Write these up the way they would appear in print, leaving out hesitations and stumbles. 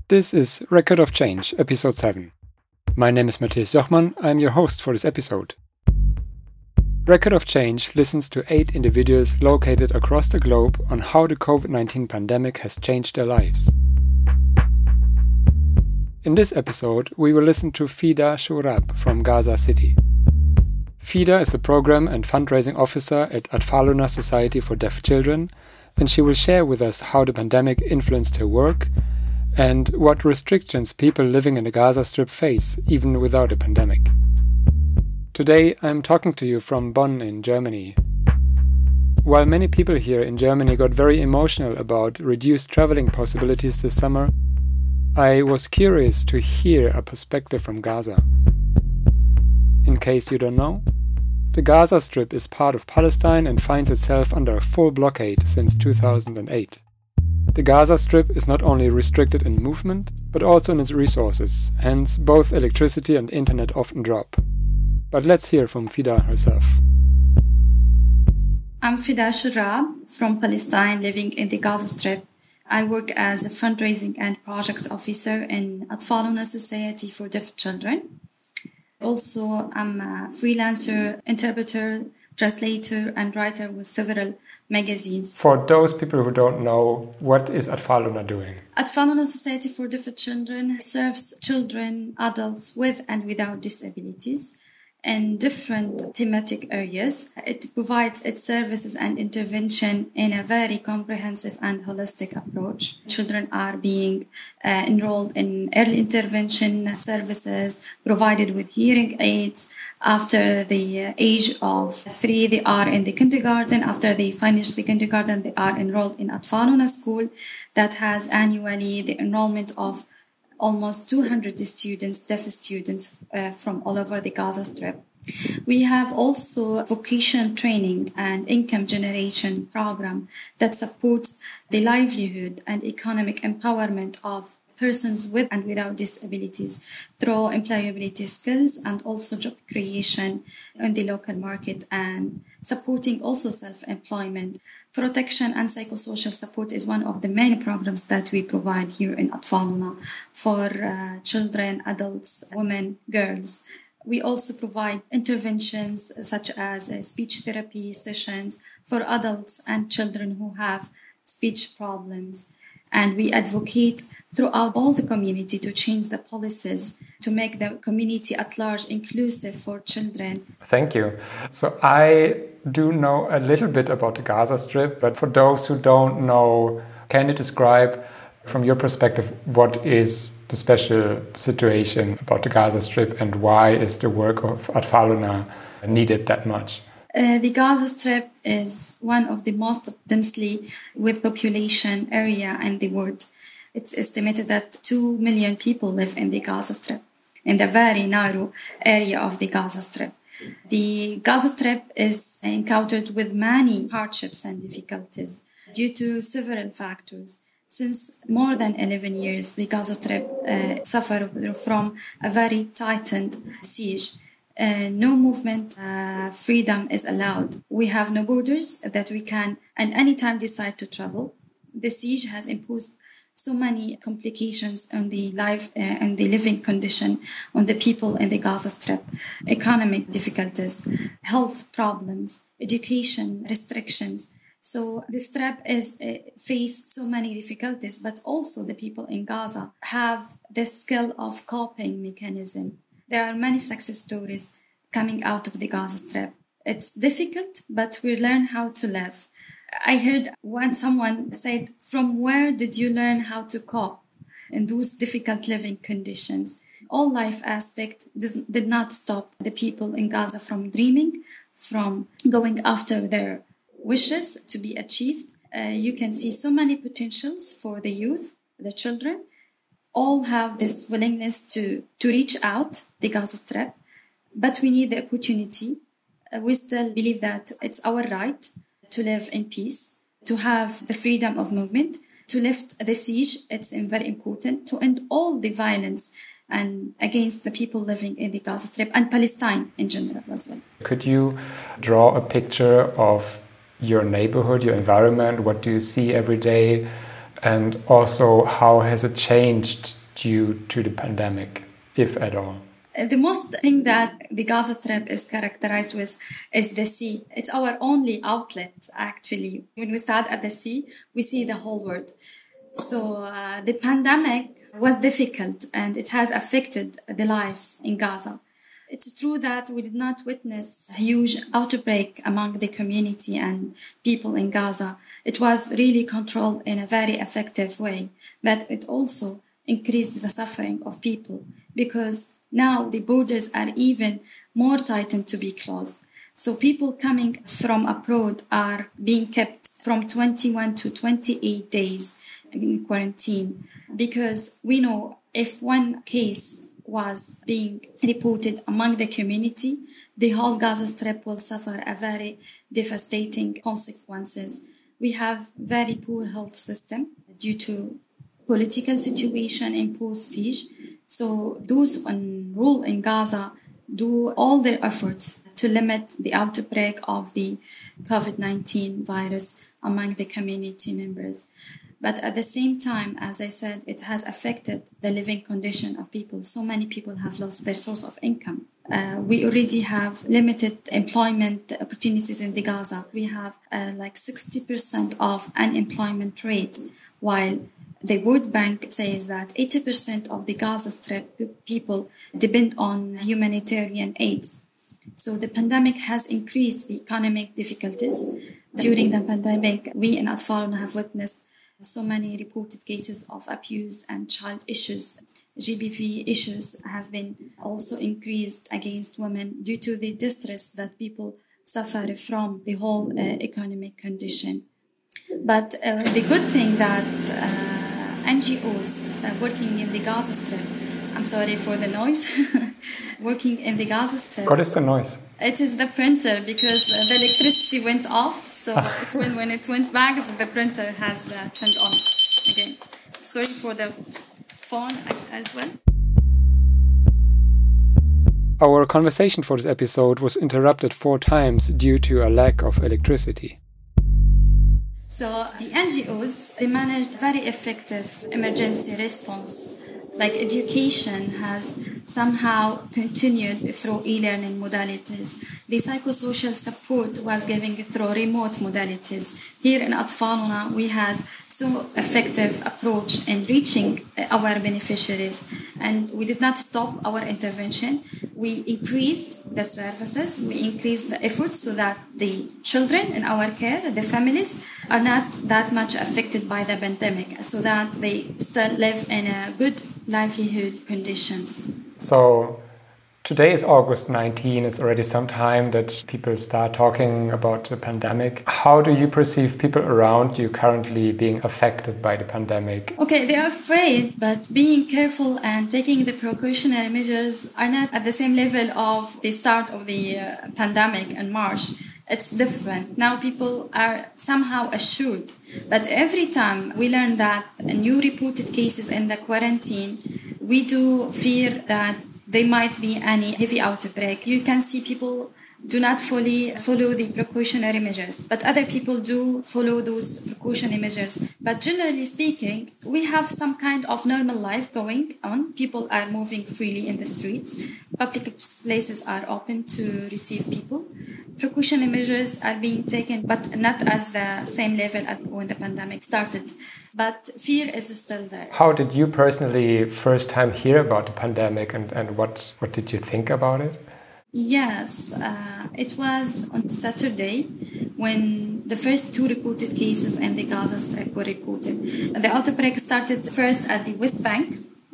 This is Record of Change, Episode 7. My name is Matthias Jochmann, I am your host for this episode. Record of Change listens to 8 individuals located across the globe on how the COVID-19 pandemic has changed their lives. In this episode, we will listen to Fida Shourab from Gaza City. Fida is a program and fundraising officer at Atfaluna Society for Deaf Children, and she will share with us how the pandemic influenced her work and what restrictions people living in the Gaza Strip face, even without a pandemic. Today, I'm talking to you from Bonn in Germany. While many people here in Germany got very emotional about reduced traveling possibilities this summer, I was curious to hear a perspective from Gaza. In case you don't know, the Gaza Strip is part of Palestine and finds itself under a full blockade since 2008. The Gaza Strip is not only restricted in movement, but also in its resources, hence both electricity and internet often drop. But let's hear from Fida herself. I'm Fida Shourab from Palestine living in the Gaza Strip. I work as a fundraising and project officer in Atfaluna Society for Deaf Children. Also, I'm a freelancer, interpreter, translator and writer with several magazines. For those people who don't know, what is Atfaluna doing? Atfaluna Society for Deaf Children serves children, adults with and without disabilities in different thematic areas. It provides its services and intervention in a very comprehensive and holistic approach. Children are being enrolled in early intervention services, provided with hearing aids. After the age of 3, they are in the kindergarten. After they finish the kindergarten, they are enrolled in Atfaluna school that has annually the enrollment of almost 200 students, deaf students from all over the Gaza Strip. We have also vocational training and income generation program that supports the livelihood and economic empowerment of persons with and without disabilities through employability skills and also job creation in the local market and supporting also self-employment. Protection and psychosocial support is one of the main programs that we provide here in Atfaluna for children, adults, women, girls. We also provide interventions such as speech therapy sessions for adults and children who have speech problems. And we advocate throughout all the community to change the policies to make the community at large inclusive for children. Thank you. So I do know a little bit about the Gaza Strip, but for those who don't know, can you describe from your perspective what is the special situation about the Gaza Strip and why is the work of Atfaluna needed that much? The Gaza Strip is one of the most densely with population area in the world. It's estimated that 2 million people live in the Gaza Strip, in the very narrow area of the Gaza Strip. The Gaza Strip is encountered with many hardships and difficulties due to several factors. Since more than 11 years, the Gaza Strip suffered from a very tightened siege. No movement freedom is allowed. We have no borders that we can at any time decide to travel. The siege has imposed so many complications on the life and the living condition on the people in the Gaza Strip. Economic difficulties, health problems, education restrictions. So the Strip is faced so many difficulties, but also the people in Gaza have the skill of coping mechanism. There are many success stories coming out of the Gaza Strip. It's difficult, but we learn how to live. I heard someone said, "From where did you learn how to cope in those difficult living conditions?" All life aspect did not stop the people in Gaza from dreaming, from going after their wishes to be achieved. You can see so many potentials for the youth, the children, all have this willingness to reach out the Gaza Strip, but we need the opportunity. We still believe that it's our right to live in peace, to have the freedom of movement, to lift the siege. It's very important to end all the violence and against the people living in the Gaza Strip and Palestine in general as well. Could you draw a picture of your neighborhood, your environment? What do you see every day? And also, how has it changed due to the pandemic, if at all? The most thing that the Gaza Strip is characterized with is the sea. It's our only outlet, actually. When we start at the sea, we see the whole world. So the pandemic was difficult and it has affected the lives in Gaza. It's true that we did not witness a huge outbreak among the community and people in Gaza. It was really controlled in a very effective way, but it also increased the suffering of people because now the borders are even more tightened to be closed. So people coming from abroad are being kept from 21 to 28 days in quarantine because we know if one case was being reported among the community, the whole Gaza Strip will suffer a very devastating consequences. We have very poor health system due to political situation imposed siege. So those on rule in Gaza do all their efforts to limit the outbreak of the COVID-19 virus among the community members. But at the same time, as I said, it has affected the living condition of people. So many people have lost their source of income. We already have limited employment opportunities in the Gaza. We have like 60% of unemployment rate, while the World Bank says that 80% of the Gaza Strip people depend on humanitarian aids. So the pandemic has increased the economic difficulties. During the pandemic, we in Atfaluna have witnessed so many reported cases of abuse and child issues. GBV issues have been also increased against women due to the distress that people suffer from the whole economic condition. But the good thing that NGOs working in the Gaza Strip, I'm sorry for the noise, working in the Gaza Strip. What is the noise? It is the printer because the electricity went off. So when it went back, the printer has turned on again. Sorry for the phone as well. Our conversation for this episode was interrupted 4 times due to a lack of electricity. So the NGOs, they managed very effective emergency response. Like education has somehow continued through e-learning modalities. The psychosocial support was given through remote modalities. Here in Atfaluna, we had so effective approach in reaching our beneficiaries. And we did not stop our intervention. We increased the services, we increased the efforts so that the children in our care, the families, are not that much affected by the pandemic, so that they still live in a good livelihood conditions. So today is August 19. It's already some time that people start talking about the pandemic. How do you perceive people around you currently being affected by the pandemic? Okay, they are afraid, but being careful and taking the precautionary measures are not at the same level of the start of the pandemic in March. It's different. Now people are somehow assured. But every time we learn that new reported cases in the quarantine, we do fear that there might be any heavy outbreak. You can see people do not fully follow the precautionary measures, but other people do follow those precautionary measures. But generally speaking, we have some kind of normal life going on. People are moving freely in the streets. Public places are open to receive people. Precautionary measures are being taken, but not as the same level as when the pandemic started. But fear is still there. How did you personally first time hear about the pandemic and what did you think about it? Yes, it was on Saturday when the first 2 reported cases in the Gaza Strip were reported. The outbreak started first at the West Bank,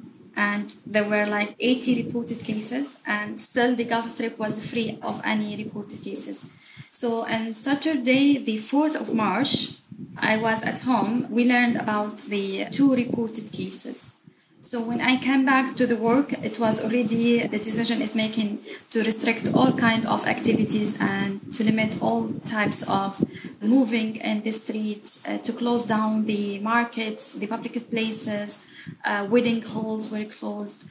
and there were like 80 reported cases, and still the Gaza Strip was free of any reported cases. So on Saturday, the 4th of March, I was at home. We learned about the 2 reported cases. So when I came back to the work, it was already the decision is making to restrict all kind of activities and to limit all types of moving in the streets, to close down the markets, the public places, wedding halls were closed.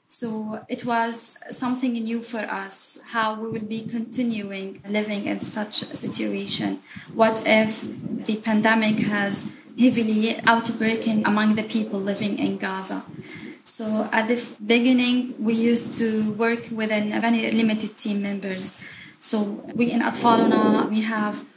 So it was something new for us, how we will be continuing living in such a situation. What if the pandemic has heavily outbreaking among the people living in Gaza? So at the beginning, we used to work within a very limited team members. So we in Atfaluna, we have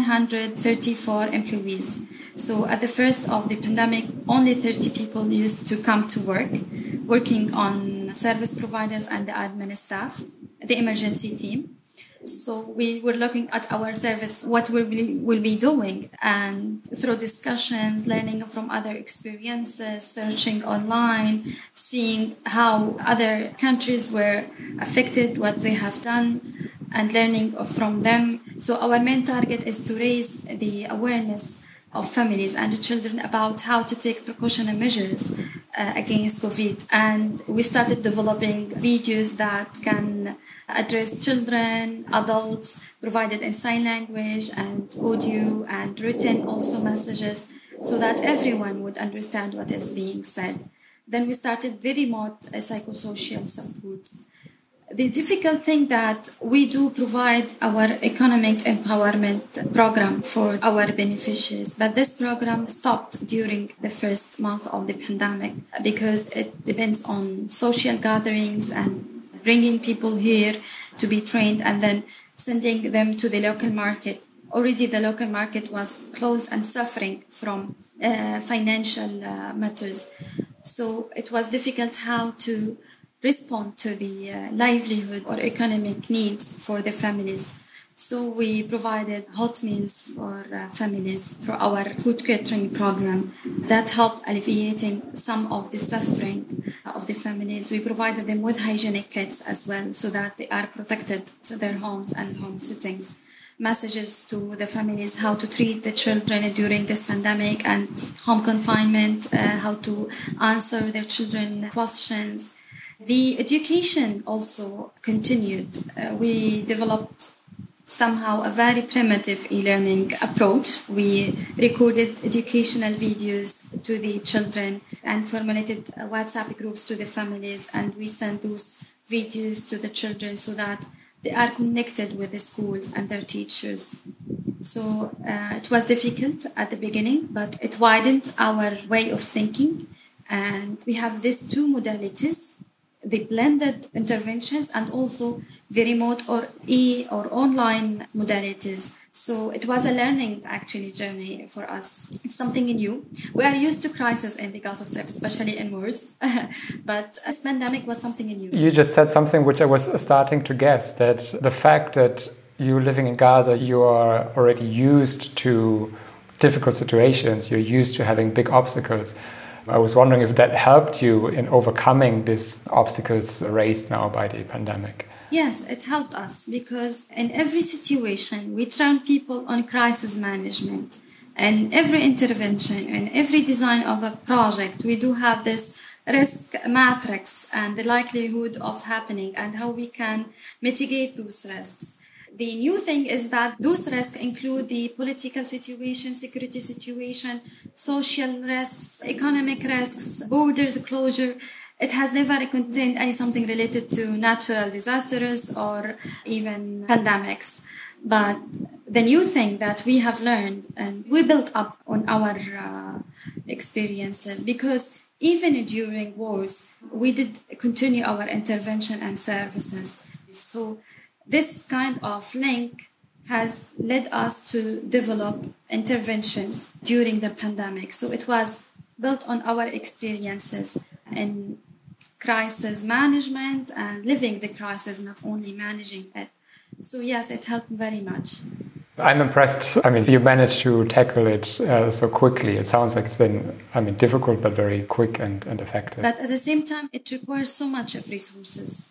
134 employees. So at the first of the pandemic, only 30 people used to come to work, working on service providers and the admin staff, the emergency team. So we were looking at our service, what we will be doing, and through discussions, learning from other experiences, searching online, seeing how other countries were affected, what they have done, and learning from them. So our main target is to raise the awareness of families and children about how to take precautionary measures against COVID. And we started developing videos that can address children, adults, provided in sign language and audio and written also messages, so that everyone would understand what is being said. Then we started the remote psychosocial support. The difficult thing that we do provide our economic empowerment program for our beneficiaries, but this program stopped during the first month of the pandemic because it depends on social gatherings and bringing people here to be trained and then sending them to the local market. Already the local market was closed and suffering from financial matters. So it was difficult how to respond to the livelihood or economic needs for the families. So we provided hot meals for families through our food catering program that helped alleviating some of the suffering of the families. We provided them with hygienic kits as well so that they are protected to their homes and home settings. Messages to the families how to treat the children during this pandemic and home confinement, how to answer their children questions. The education also continued. We developed somehow a very primitive e-learning approach. We recorded educational videos to the children and formulated WhatsApp groups to the families, and we sent those videos to the children so that they are connected with the schools and their teachers. So it was difficult at the beginning, but it widened our way of thinking. And we have these two modalities, the blended interventions and also the remote or or online modalities. So it was a learning actually journey for us. It's something new. We are used to crisis in the Gaza Strip, especially in wars, but this pandemic was something new. You just said something which I was starting to guess, that the fact that you living in Gaza, you are already used to difficult situations, you're used to having big obstacles. I was wondering if that helped you in overcoming these obstacles raised now by the pandemic. Yes, it helped us because in every situation, we train people on crisis management. And every intervention and every design of a project, we do have this risk matrix and the likelihood of happening and how we can mitigate those risks. The new thing is that those risks include the political situation, security situation, social risks, economic risks, borders closure. It has never contained something related to natural disasters or even pandemics. But the new thing that we have learned and we built up on our experiences, because even during wars, we did continue our intervention and services. So this kind of link has led us to develop interventions during the pandemic. So it was built on our experiences in crisis management and living the crisis, not only managing it. So yes, it helped very much. I'm impressed. I mean, you managed to tackle it so quickly. It sounds like it's been, difficult, but very quick and effective. But at the same time, it requires so much of resources.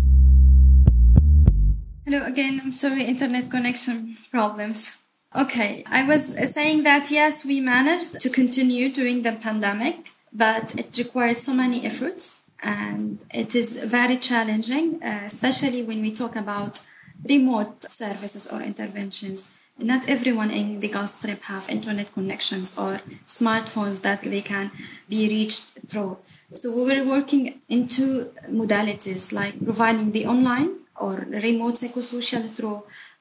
Hello again, I'm sorry, internet connection problems. Okay, I was saying that yes, we managed to continue during the pandemic, but it required so many efforts and it is very challenging, especially when we talk about remote services or interventions. Not everyone in the Gaza Strip have internet connections or smartphones that they can be reached through. So we were working in two modalities, like providing the online or remote psychosocial through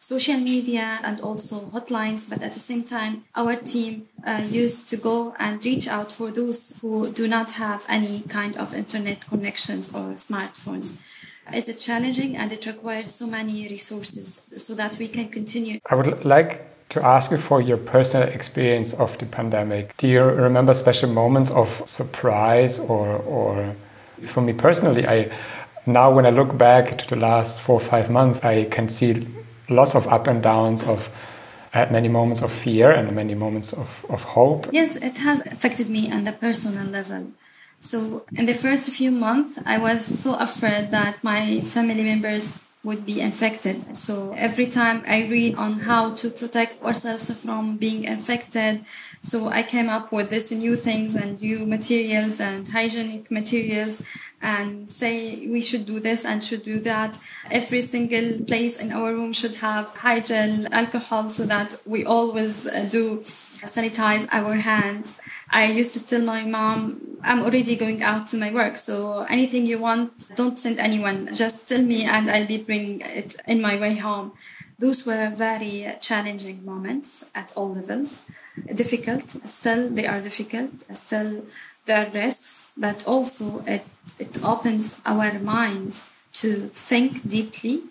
social media and also hotlines, but at the same time, our team used to go and reach out for those who do not have any kind of internet connections or smartphones. It's challenging and it requires so many resources so that we can continue. I would like to ask you for your personal experience of the pandemic. Do you remember special moments of surprise or for me personally, now when I look back to the last 4 or 5 months, I can see lots of up and downs I had many moments of fear and many moments of hope. Yes, it has affected me on the personal level. So in the first few months, I was so afraid that my family members would be infected. So every time I read on how to protect ourselves from being infected, so I came up with these new things and new materials and hygienic materials and say we should do this and should do that. Every single place in our room should have hygel, alcohol, so that we always do sanitize our hands. I used to tell my mom, I'm already going out to my work, so anything you want, don't send anyone. Just tell me and I'll be bringing it in my way home. Those were very challenging moments at all levels. Difficult, still they are difficult, still there are risks, but also it opens our minds to think deeply,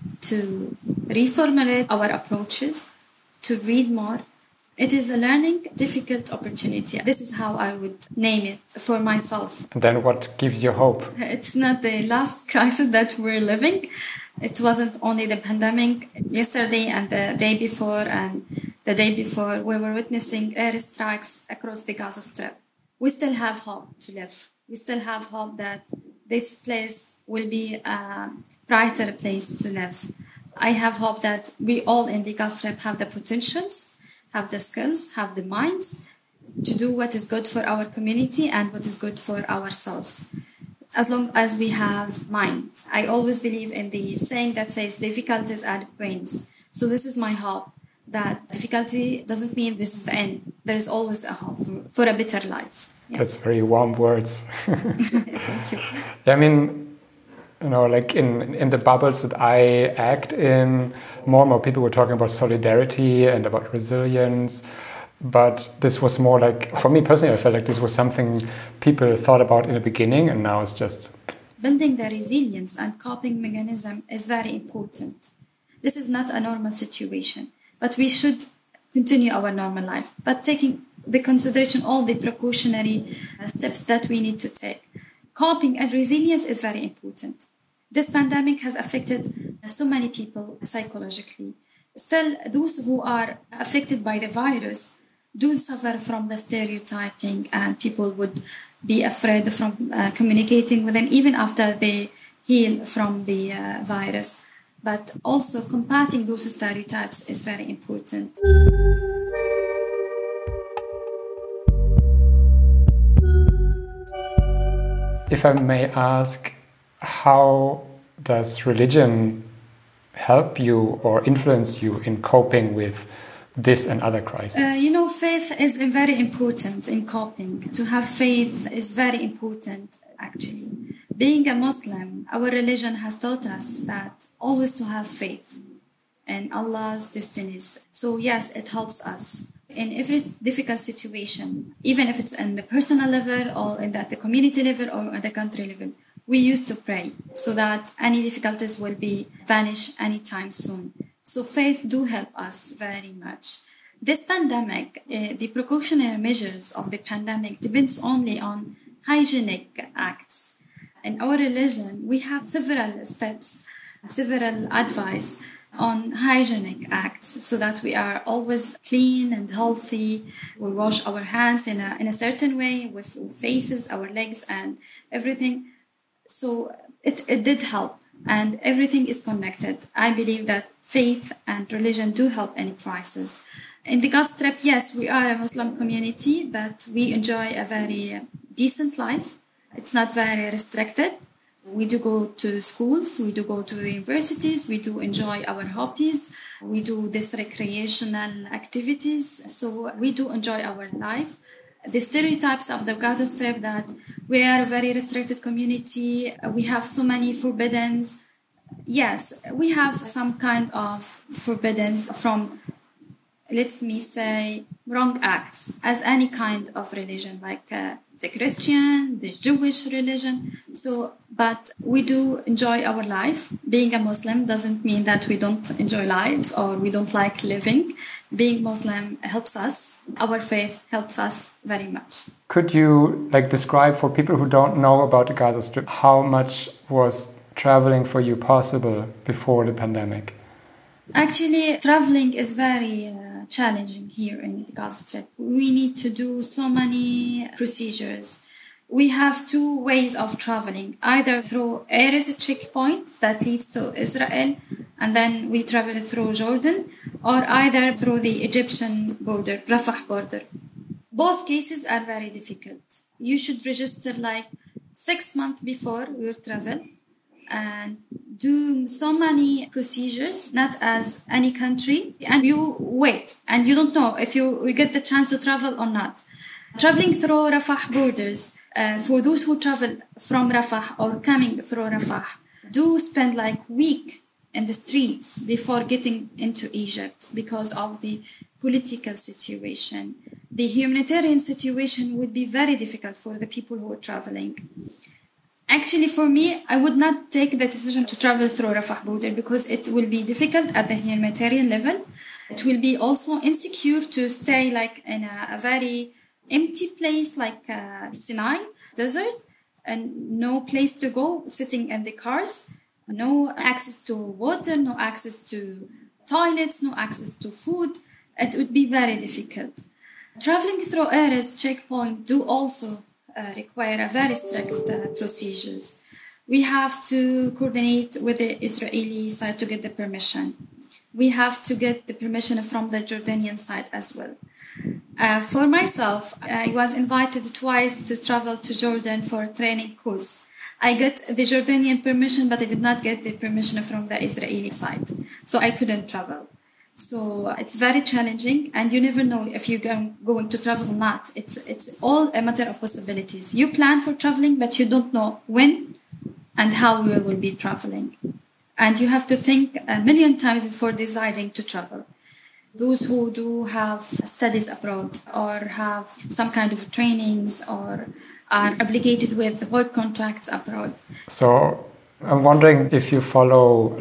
to reformulate our approaches, to read more. It is a learning, difficult opportunity. This is how I would name it for myself. And then what gives you hope? It's not the last crisis that we're living. It wasn't only the pandemic. Yesterday and the day before and the day before, we were witnessing airstrikes across the Gaza Strip. We still have hope to live. We still have hope that this place will be a brighter place to live. I have hope that we all in the Gaza Strip have the potentials, have the skills, have the minds to do what is good for our community and what is good for ourselves. As long as we have mind. I always believe in the saying that says difficulties add brains. So this is my hope, that difficulty doesn't mean this is the end. There is always a hope for a better life. Yeah. That's very warm words. Thank you. I mean, like in the bubbles that I act in, more and more people were talking about solidarity and about resilience. But this was more like, for me personally, I felt like this was something people thought about in the beginning, and now it's just... Building the resilience and coping mechanism is very important. This is not a normal situation, but we should continue our normal life, but taking the consideration all the precautionary steps that we need to take. Coping and resilience is very important. This pandemic has affected so many people psychologically. Still, those who are affected by the virus do suffer from the stereotyping, and people would be afraid from communicating with them even after they heal from the virus. But also combating those stereotypes is very important. If I may ask, how does religion help you or influence you in coping with this and other crises? Faith is very important in coping. To have faith is very important, actually. Being a Muslim, our religion has taught us that always to have faith in Allah's destinies. So yes, it helps us in every difficult situation, even if it's in the personal level or in the community level or at the country level. We used to pray so that any difficulties will be vanish anytime soon. So faith do help us very much. This pandemic, the precautionary measures of the pandemic depends only on hygienic acts. In our religion, we have several steps, several advice on hygienic acts so that we are always clean and healthy. We wash our hands in a certain way with faces, our legs and everything. So it did help, and everything is connected. I believe that faith and religion do help any crisis. In the Gaza Strip, yes, we are a Muslim community, but we enjoy a very decent life. It's not very restricted. We do go to schools, we do go to the universities, we do enjoy our hobbies, we do these recreational activities. So we do enjoy our life. The stereotypes of the Gaza Strip that we are a very restricted community, we have so many forbiddens, Yes, we have some kind of forbiddance from, let me say, wrong acts as any kind of religion, like the Christian, the Jewish religion. So, but we do enjoy our life. Being a Muslim doesn't mean that we don't enjoy life or we don't like living. Being Muslim helps us. Our faith helps us very much. Could you describe for people who don't know about the Gaza Strip, how much was traveling for you possible before the pandemic? Actually, traveling is very challenging here in the Gaza Strip. We need to do so many procedures. We have two ways of traveling, either through Erez checkpoint that leads to Israel, and then we travel through Jordan, or either through the Egyptian border, Rafah border. Both cases are very difficult. You should register 6 months before your travel and do so many procedures, not as any country, and you wait and you don't know if you will get the chance to travel or not. Traveling through Rafah borders, for those who travel from Rafah or coming through Rafah, do spend week in the streets before getting into Egypt because of the political situation. The humanitarian situation would be very difficult for the people who are traveling. Actually, for me, I would not take the decision to travel through Rafah border because it will be difficult at the humanitarian level. It will be also insecure to stay in a very empty place like Sinai desert and no place to go, sitting in the cars, no access to water, no access to toilets, no access to food. It would be very difficult. Traveling through Erez checkpoint do also require a very strict procedures. We have to coordinate with the Israeli side to get the permission. We have to get the permission from the Jordanian side as well. For myself, I was invited twice to travel to Jordan for a training course. I got the Jordanian permission, but I did not get the permission from the Israeli side. So I couldn't travel. So it's very challenging, and you never know if you're going to travel or not. It's all a matter of possibilities. You plan for traveling, but you don't know when and how you will be traveling. And you have to think a million times before deciding to travel. Those who do have studies abroad or have some kind of trainings or are obligated with work contracts abroad. So I'm wondering if you follow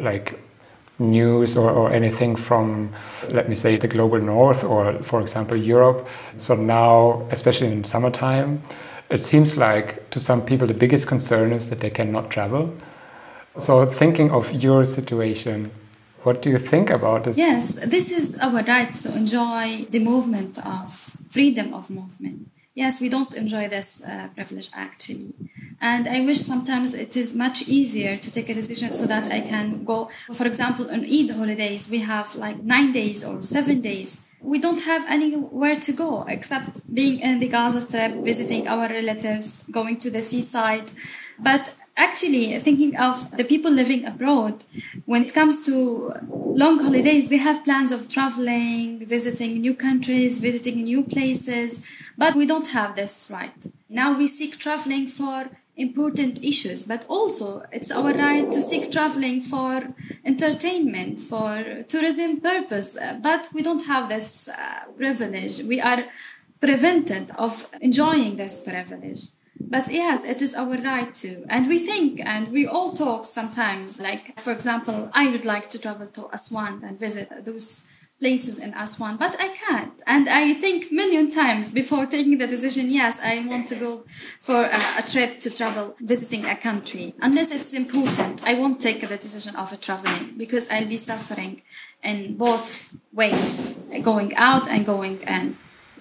news or anything from, let me say, the global north or, for example, Europe. So now, especially in summertime, it seems like to some people the biggest concern is that they cannot travel. So thinking of your situation, what do you think about this? Yes, this is our right to enjoy the movement of freedom of movement. Yes, we don't enjoy this privilege actually. And I wish sometimes it is much easier to take a decision so that I can go. For example, on Eid holidays, we have 9 days or 7 days. We don't have anywhere to go except being in the Gaza Strip, visiting our relatives, going to the seaside. But actually, thinking of the people living abroad, when it comes to long holidays, they have plans of traveling, visiting new countries, visiting new places. But we don't have this right. Now we seek traveling for important issues, but also it's our right to seek traveling for entertainment, for tourism purpose, but we don't have this privilege. We are prevented of enjoying this privilege. But yes, it is our right to. And we think, and we all talk sometimes, for example, I would like to travel to Aswan and visit those places in Aswan, but I can't. And I think million times before taking the decision, yes, I want to go for a trip to travel, visiting a country. Unless it's important, I won't take the decision of traveling because I'll be suffering in both ways, going out and going in.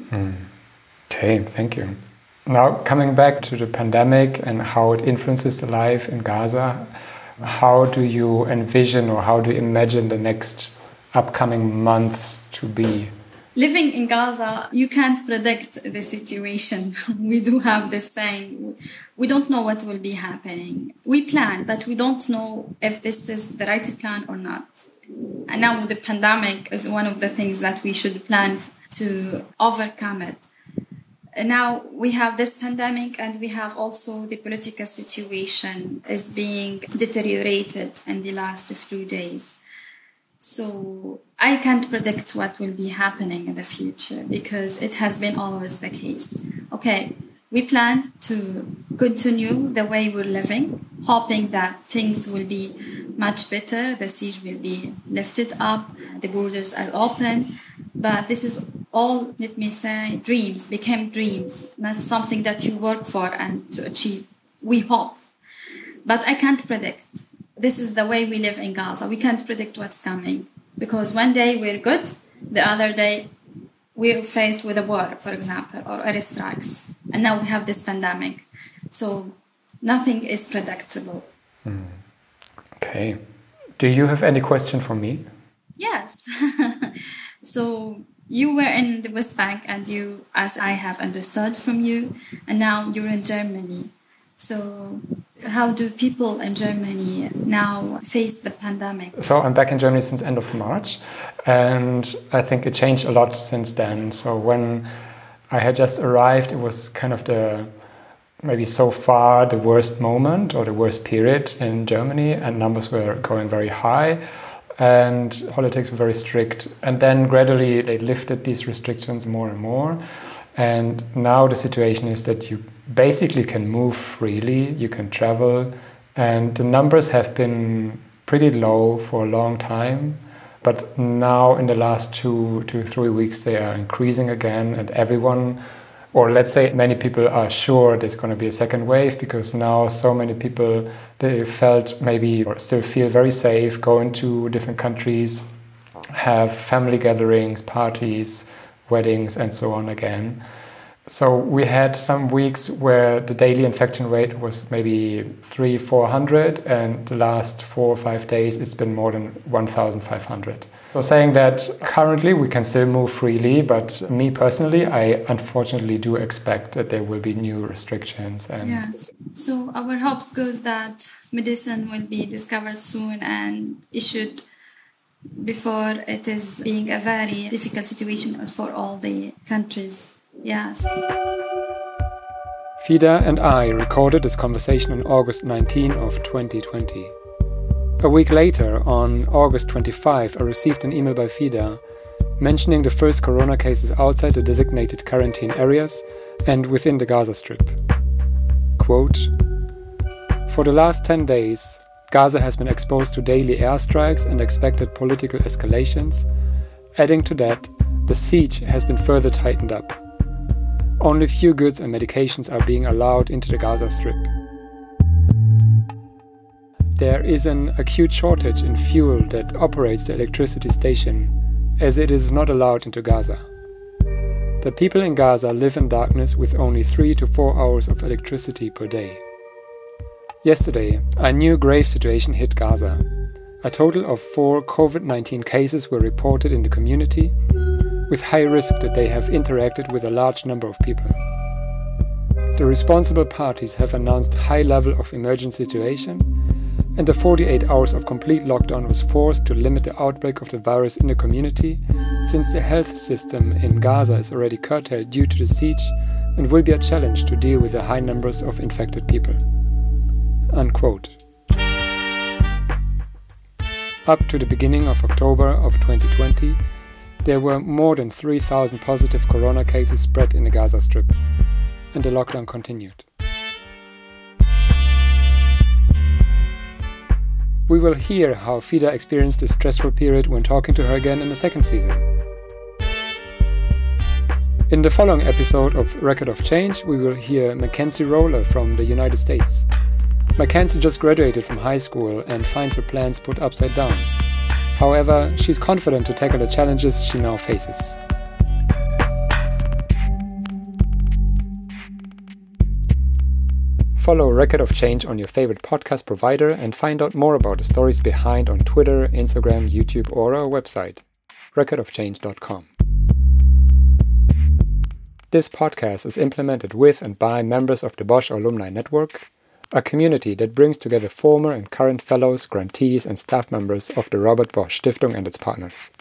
Okay, thank you. Now, coming back to the pandemic and how it influences the life in Gaza, how do you envision or how do you imagine the next upcoming months to be? Living in Gaza, you can't predict the situation. We do have this saying, we don't know what will be happening. We plan, but we don't know if this is the right plan or not. And now the pandemic is one of the things that we should plan to overcome it. Now we have this pandemic, and we have also the political situation is being deteriorated in the last few days. So I can't predict what will be happening in the future because it has been always the case. Okay, we plan to continue the way we're living, hoping that things will be much better, the siege will be lifted up, the borders are open. But this is all, let me say, dreams, became dreams. That's something that you work for and to achieve. We hope. But I can't predict. This is the way we live in Gaza. We can't predict what's coming. Because one day we're good, the other day we're faced with a war, for example, or airstrikes. And now we have this pandemic. So nothing is predictable. Okay. Do you have any question for me? Yes. So you were in the West Bank and you, as I have understood from you, and now you're in Germany. So how do people in Germany now face the pandemic? So I'm back in Germany since end of March, and I think it changed a lot since then. So when I had just arrived, it was kind of maybe so far the worst moment or the worst period in Germany, and numbers were going very high and politics were very strict. And then gradually they lifted these restrictions more and more. And now the situation is that you basically can move freely, you can travel, and the numbers have been pretty low for a long time. But now in the last 2 to 3 weeks, they are increasing again, and everyone, or let's say many people, are sure there's going to be a second wave, because now so many people, they felt maybe or still feel very safe going to different countries, have family gatherings, parties, weddings and so on again. So we had some weeks where the daily infection rate was maybe 300-400, and the last 4 or 5 days it's been more than 1,500. So saying that currently we can still move freely, but me personally, I unfortunately do expect that there will be new restrictions. And yes. So our hopes goes that medicine will be discovered soon and issued before it is being a very difficult situation for all the countries. Yes. Fida and I recorded this conversation on August 19 of 2020. A week later, on August 25, I received an email by Fida mentioning the first corona cases outside the designated quarantine areas and within the Gaza Strip. Quote, "For the last 10 days, Gaza has been exposed to daily airstrikes and expected political escalations. Adding to that, the siege has been further tightened up. Only few goods and medications are being allowed into the Gaza Strip. There is an acute shortage in fuel that operates the electricity station, as it is not allowed into Gaza. The people in Gaza live in darkness with only 3 to 4 hours of electricity per day. Yesterday, a new grave situation hit Gaza. A total of 4 COVID-19 cases were reported in the community, with high risk that they have interacted with a large number of people. The responsible parties have announced high level of emergency situation, and the 48 hours of complete lockdown was forced to limit the outbreak of the virus in the community, since the health system in Gaza is already curtailed due to the siege and will be a challenge to deal with the high numbers of infected people." Unquote. Up to the beginning of October of 2020, there were more than 3,000 positive corona cases spread in the Gaza Strip, and the lockdown continued. We will hear how Fida experienced this stressful period when talking to her again in the second season. In the following episode of Record of Change, we will hear Mackenzie Roller from the United States. Mackenzie just graduated from high school and finds her plans put upside down. However, she's confident to tackle the challenges she now faces. Follow Record of Change on your favorite podcast provider and find out more about the stories behind on Twitter, Instagram, YouTube or our website, recordofchange.com. This podcast is implemented with and by members of the Bosch Alumni Network, a community that brings together former and current fellows, grantees and staff members of the Robert Bosch Stiftung and its partners.